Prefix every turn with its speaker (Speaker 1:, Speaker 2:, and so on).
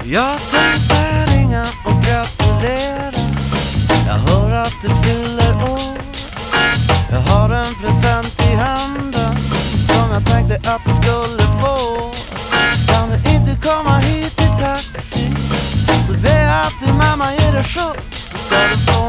Speaker 1: Jag tänkte ringa och gratulera. Jag hör att du fyller år. Jag har en present i handen som jag tänkte att du skulle få. Kan du inte komma hit i taxi, så ber jag att din mamma ger dig skjuts. Då ska du få